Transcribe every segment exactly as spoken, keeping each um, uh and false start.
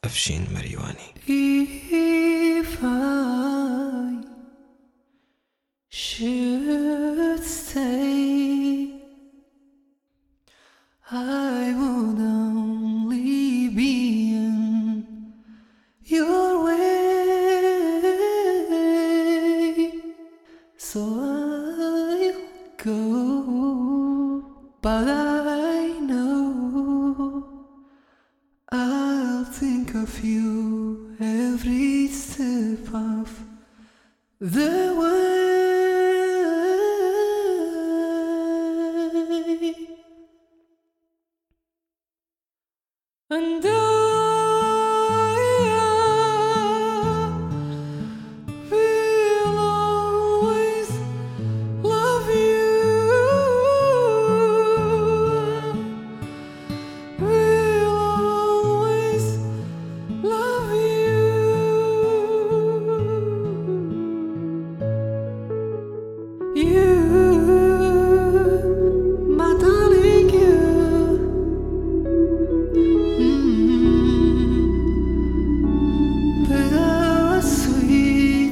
أفشين مريواني. If I should stay, I would only be in your way, so I'll go, but I know I'll think of you every step of the way. And I will always love you, will always love you. You, my darling, you. Bittersweet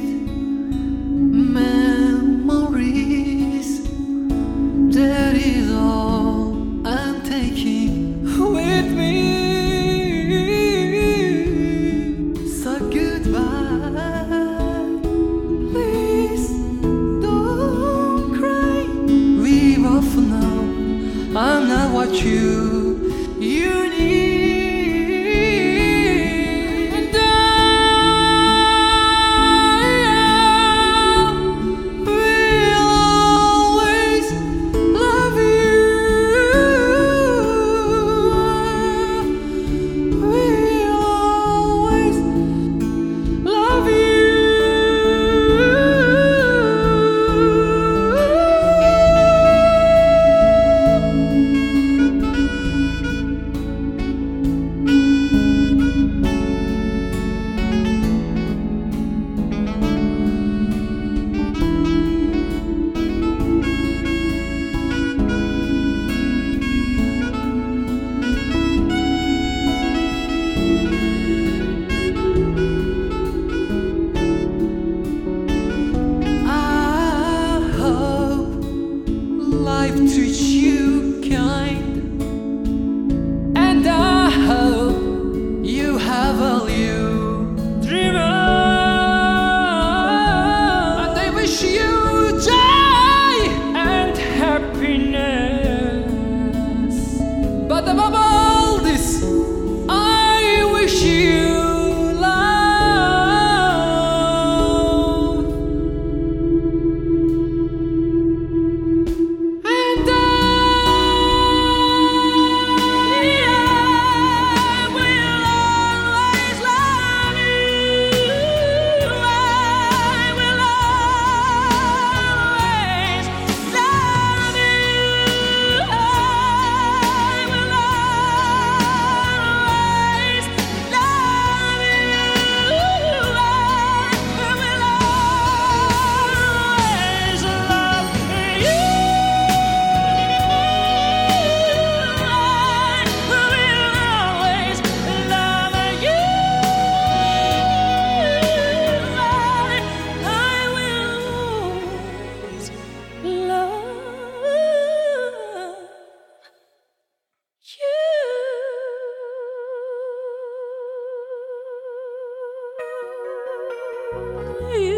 memories, that is all I'm taking with me. So goodbye, please don't cry. We both know I'm not what you you need. Life treats you kind, and I hope you have all you dream of, and I wish you joy and happiness. But above all this, I wish you you.